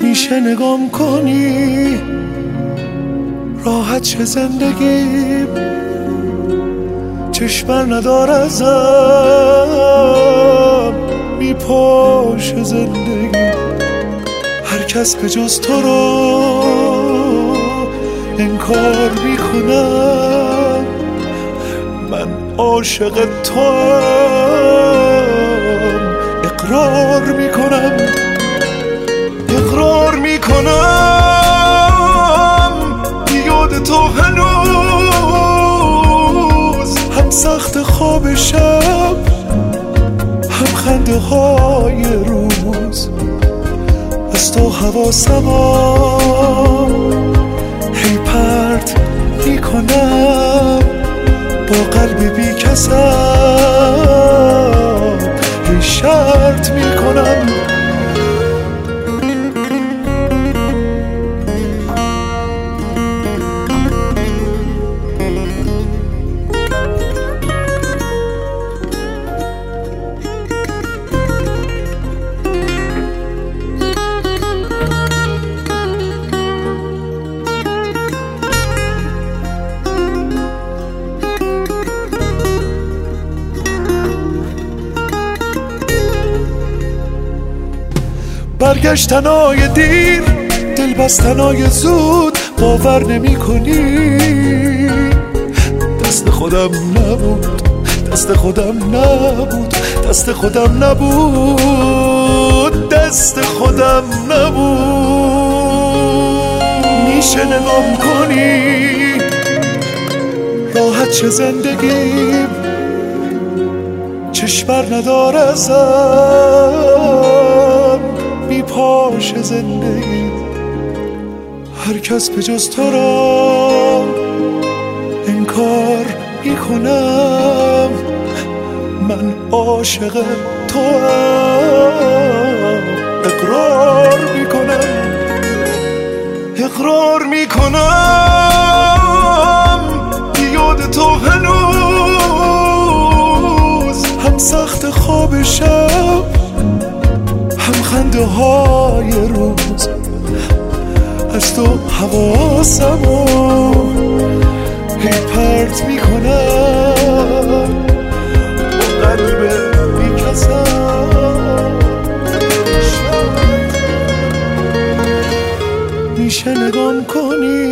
میشه نگام کنی راحت شه زندگیم، چشمر ندار ازم میپاشه زندگی. هر کس به جز تو رو انکار میکنم، من عاشق توام، اقرار میکنم یاد تو هنوز هم سخت خواب شب، هم خنده های روز. از تو حواسمو هی پرت میکنم، با قلب بی کسم هی شرط میکنم. برگشتنای دیر، دل بستنای زود، باور نمی کنی دست خودم نبود، دست خودم نبود، دست خودم نبود، دست خودم نبود. میشه نگام کنی راحت شه زندگیم، چشمر ندار ازم میپاشه زندگی. هر کس به جز تو را انکار میکنم، من عاشق توام، اقرار میکنم یاد تو هنوز هم سخت خواب شب، هم خنده های روز. از تو حواسمو هی پرت میکنم، با قلب بیکسم میشه نگام کنی